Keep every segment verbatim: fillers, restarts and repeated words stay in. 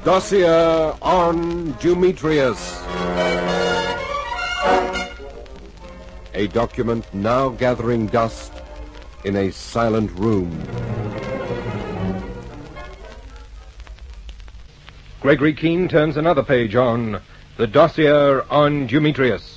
Dossier on Demetrius. A document now gathering dust in a silent room. Gregory Keene turns another page on the Dossier on Demetrius.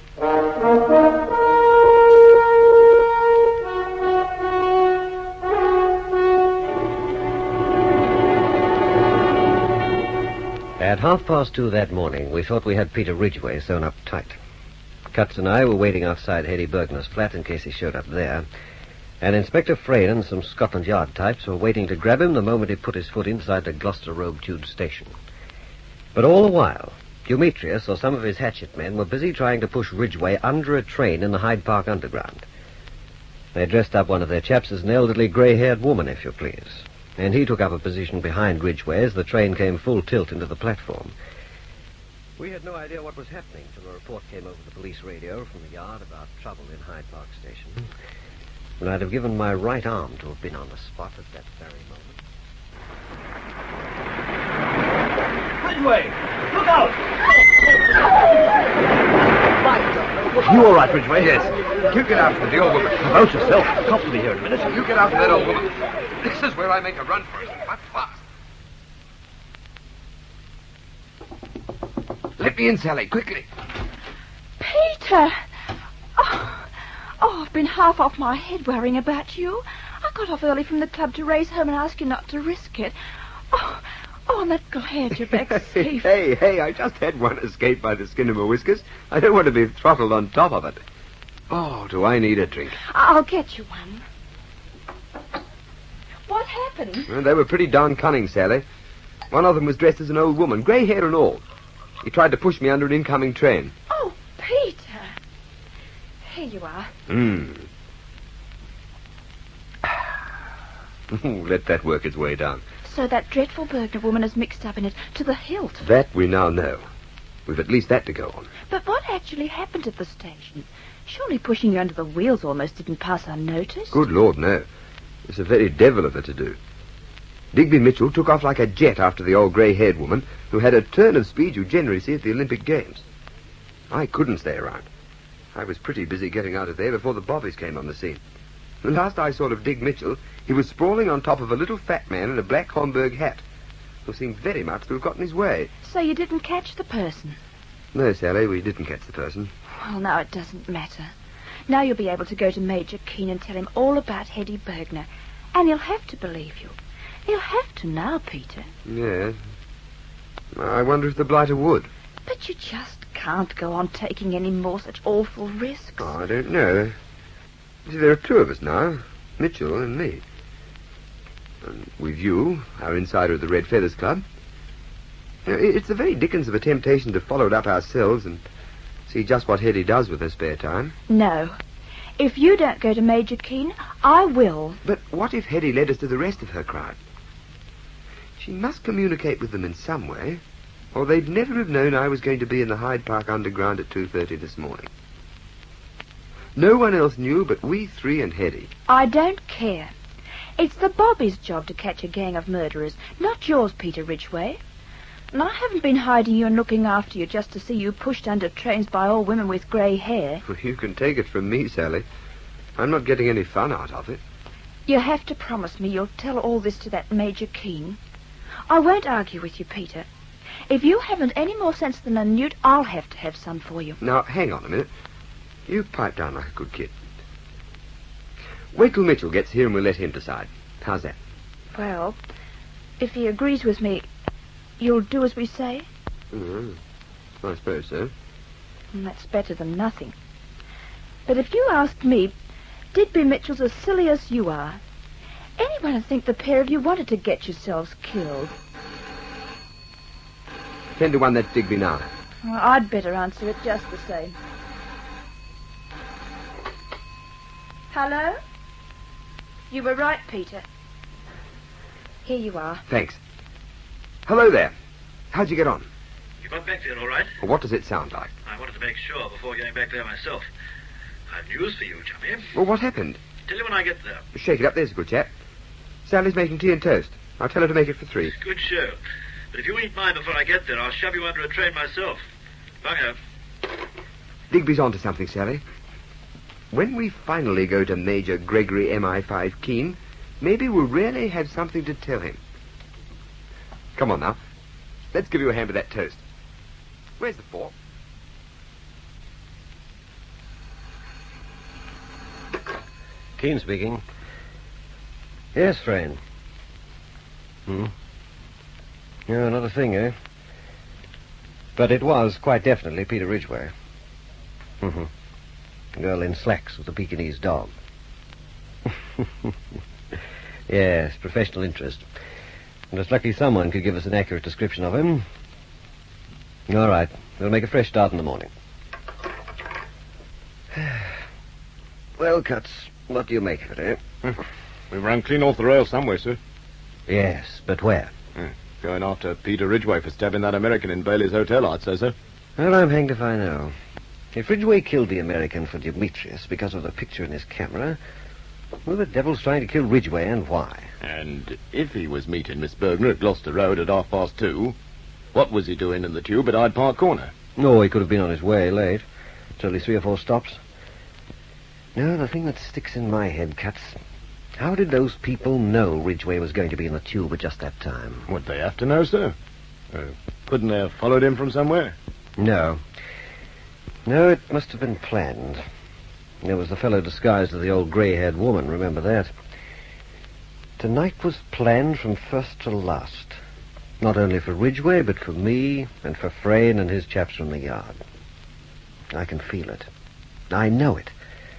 At half past two that morning, we thought we had Peter Ridgway sewn up tight. Cutts and I were waiting outside Hetty Bergner's flat in case he showed up there. And Inspector Frayne and some Scotland Yard types were waiting to grab him the moment he put his foot inside the Gloucester Road Tube station. But all the while, Demetrius or some of his hatchet men were busy trying to push Ridgway under a train in the Hyde Park Underground. They dressed up one of their chaps as an elderly grey-haired woman, if you please. And he took up a position behind Ridgway as the train came full tilt into the platform. We had no idea what was happening till a report came over the police radio from the yard about trouble in Hyde Park Station. And I'd have given my right arm to have been on the spot at that very moment. Ridgway! Look out! You all right, Ridgway? Yes. You get after the old woman. About yourself. Cop will be here in a minute. You get after that old woman. This is where I make a run for it. But fast. Let me in, Sally, quickly. Peter! Oh, oh, I've been half off my head worrying about you. I got off early from the club to race home and ask you not to risk it. Oh, oh, and that glad you're back safe. Hey, hey, I just had one escape by the skin of my whiskers. I don't want to be throttled on top of it. Oh, do I need a drink? I'll get you one. What happened? Well, they were pretty darn cunning, Sally. One of them was dressed as an old woman, grey hair and all. He tried to push me under an incoming train. Oh, Peter. Here you are. Hmm. Let that work its way down. So that dreadful Bergner woman is mixed up in it to the hilt. That we now know. We've at least that to go on. But what actually happened at the station? Surely pushing you under the wheels almost didn't pass unnoticed. Good Lord, no. It's a very devil of it to do. Digby Mitchell took off like a jet after the old grey-haired woman, who had a turn of speed you generally see at the Olympic Games. I couldn't stay around. I was pretty busy getting out of there before the bobbies came on the scene. The last I saw of Dig Mitchell, he was sprawling on top of a little fat man in a black Homburg hat, who seemed very much to have got in his way. So you didn't catch the person? No, Sally, we didn't catch the person. Well, now it doesn't matter. Now you'll be able to go to Major Keene and tell him all about Hetty Bergner. And he'll have to believe you. He'll have to now, Peter. Yes. I wonder if the blighter would. But you just can't go on taking any more such awful risks. Oh, I don't know. You see, there are two of us now, Mitchell and me. And with you, our insider of the Red Feathers Club. You know, it's the very dickens of a temptation to follow it up ourselves and see just what Hetty does with her spare time. No. If you don't go to Major Keene, I will. But what if Hetty led us to the rest of her crime? She must communicate with them in some way, or they'd never have known I was going to be in the Hyde Park Underground at two thirty this morning. No one else knew but we three and Hetty. I don't care. It's the Bobby's job to catch a gang of murderers, not yours, Peter Ridgway. And I haven't been hiding you and looking after you just to see you pushed under trains by old women with grey hair. Well, you can take it from me, Sally. I'm not getting any fun out of it. You have to promise me you'll tell all this to that Major Keene. I won't argue with you, Peter. If you haven't any more sense than a newt, I'll have to have some for you. Now, hang on a minute. You pipe down like a good kid. Wait till Mitchell gets here and we'll let him decide. How's that? Well, if he agrees with me, you'll do as we say? Mm, I suppose so. And that's better than nothing. But if you asked me, Digby Mitchell's as silly as you are. Anyone would think the pair of you wanted to get yourselves killed. Ten to one, that's Digby now. Well, I'd better answer it just the same. Hello? You were right, Peter. Here you are. Thanks. Hello there. How'd you get on? You got back there all right? Well, what does it sound like? I wanted to make sure before going back there myself. I've news for you, chummy. Well, what happened? Tell you when I get there. Shake it up, there's a good chap. Sally's making tea and toast. I'll tell her to make it for three. Good show. But if you ain't mine before I get there, I'll shove you under a train myself. Bungo. Digby's onto something, Sally. When we finally go to Major Gregory M I five Keene, maybe we'll really have something to tell him. Come on now. Let's give you a hand with that toast. Where's the fork? Keene speaking. Yes, Frayne. Hmm. Yeah, not a thing, eh? But it was quite definitely Peter Ridgway. Mm-hmm. A girl in slacks with a Pekingese dog. Yes, professional interest. And it's lucky someone could give us an accurate description of him. All right, we'll make a fresh start in the morning. Well, Cuts, what do you make of it, eh? We ran clean off the rail somewhere, sir. Yes, but where? Yeah, going after Peter Ridgway for stabbing that American in Bailey's Hotel, I'd say, sir. Well, I'm hanged if I know. If Ridgway killed the American for Demetrius because of the picture in his camera, who the devil's trying to kill Ridgway and why? And if he was meeting Miss Bergner at Gloucester Road at half past two, what was he doing in the tube at Hyde Park Corner? Oh, he could have been on his way late. It's only three or four stops. No, the thing that sticks in my head, Cuts, how did those people know Ridgway was going to be in the tube at just that time? Would they have to know, sir? Uh, couldn't they have followed him from somewhere? No. No, it must have been planned. There was the fellow disguised as the old grey-haired woman, remember that. Tonight was planned from first to last. Not only for Ridgway, but for me and for Frayne and his chaps from the yard. I can feel it. I know it.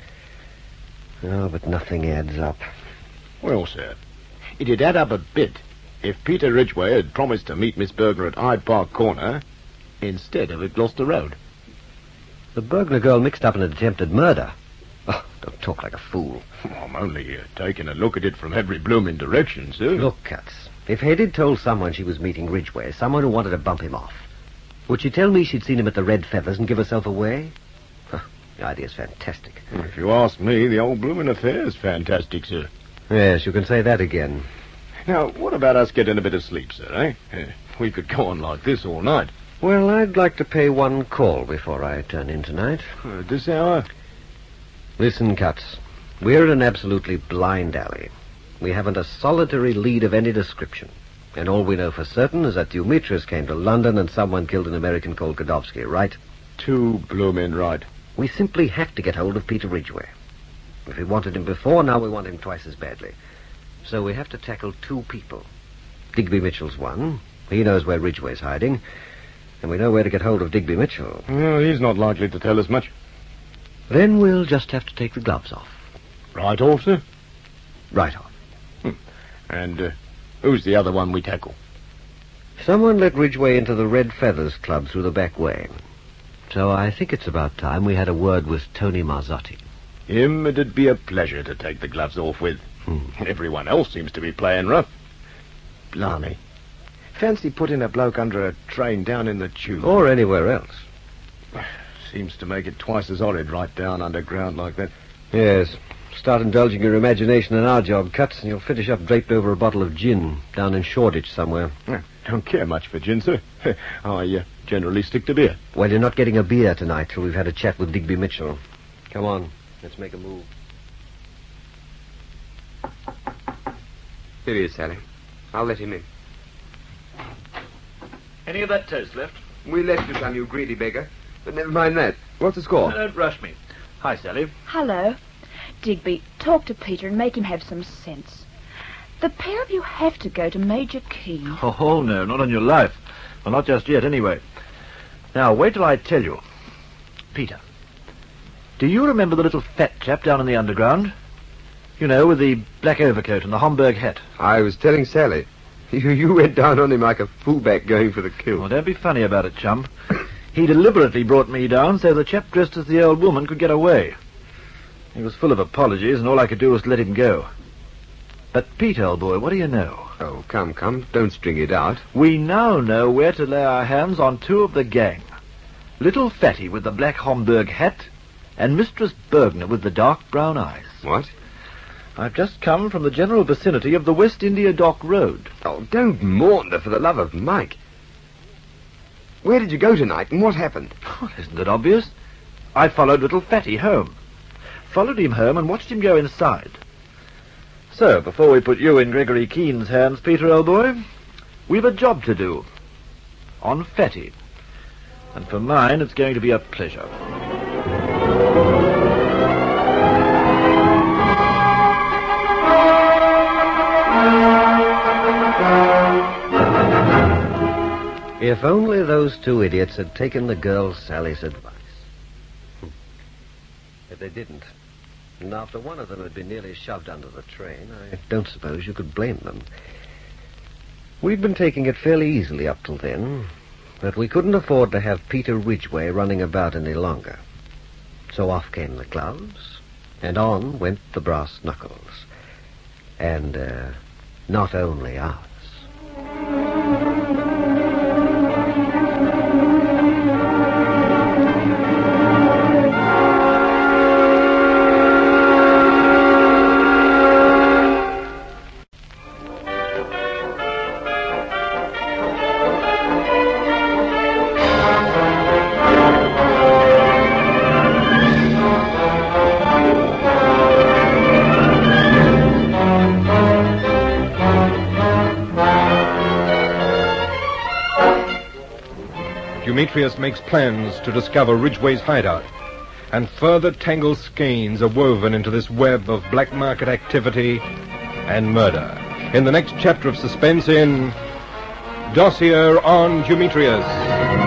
Oh, but nothing adds up. Well, sir, it'd add up a bit if Peter Ridgway had promised to meet Miss Bergner at Hyde Park Corner instead of at Gloucester Road. The Bergner girl mixed up in an attempted murder. Oh, don't talk like a fool. Well, I'm only uh, taking a look at it from every blooming direction, sir. Look, Cuts, if Hedy'd told someone she was meeting Ridgway, someone who wanted to bump him off, would she tell me she'd seen him at the Red Feathers and give herself away? Huh, the idea's fantastic. If you ask me, the old blooming affair's fantastic, sir. Yes, you can say that again. Now, what about us getting a bit of sleep, sir, eh? Uh, we could go on like this all night. Well, I'd like to pay one call before I turn in tonight. Uh, this hour? Listen, Cuts. We're in an absolutely blind alley. We haven't a solitary lead of any description. And all we know for certain is that Demetrius came to London and someone killed an American called Kodowsky, right? Too blooming right. We simply have to get hold of Peter Ridgway. If we wanted him before, now we want him twice as badly. So we have to tackle two people. Digby Mitchell's one. He knows where Ridgway's hiding. And we know where to get hold of Digby Mitchell. Well, he's not likely to tell us much. Then we'll just have to take the gloves off. Right off, sir? Right off. Hmm. And uh, who's the other one we tackle? Someone let Ridgway into the Red Feathers Club through the back way. So I think it's about time we had a word with Tony Marzotti. Him it'd be a pleasure to take the gloves off with. Hmm. Everyone else seems to be playing rough. Blimey. Fancy putting a bloke under a train down in the tube. Or anywhere else. Seems to make it twice as horrid right down underground like that. Yes. Start indulging your imagination in our job, Cuts, and you'll finish up draped over a bottle of gin down in Shoreditch somewhere. Don't care much for gin, sir. I uh, generally stick to beer. Well, you're not getting a beer tonight till we've had a chat with Digby Mitchell. Come on, let's make a move. Here he is, Sally. I'll let him in. Any of that toast left? We left you some, you greedy beggar. But never mind that. What's the score? No, don't rush me. Hi, Sally. Hello. Digby, talk to Peter and make him have some sense. The pair of you have to go to Major Keene. Oh, no, not on your life. Well, not just yet, anyway. Now, wait till I tell you. Peter, do you remember the little fat chap down in the underground? You know, with the black overcoat and the Homburg hat. I was telling Sally. You, you went down on him like a fullback going for the kill. Well, don't be funny about it, chum. He deliberately brought me down so the chap dressed as the old woman could get away. He was full of apologies, and all I could do was to let him go. But, Pete, old boy, what do you know? Oh, come, come. Don't string it out. We now know where to lay our hands on two of the gang. Little Fatty with the black Homburg hat, and Mistress Bergner with the dark brown eyes. What? I've just come from the general vicinity of the West India Dock Road. Oh, don't maunder, for the love of Mike. Where did you go tonight, and what happened? Well, isn't it obvious? I followed little Fatty home. Followed him home and watched him go inside. So, before we put you in Gregory Keene's hands, Peter, old boy, we've a job to do. On Fatty. And for mine, it's going to be a pleasure. If only those two idiots had taken the girl Sally's advice. But they didn't. And after one of them had been nearly shoved under the train, I don't suppose you could blame them. We'd been taking it fairly easily up till then, but we couldn't afford to have Peter Ridgway running about any longer. So off came the gloves, and on went the brass knuckles. And, uh, not only ours. Demetrius makes plans to discover Ridgway's hideout, and further tangled skeins are woven into this web of black market activity and murder. In the next chapter of suspense in Dossier on Demetrius.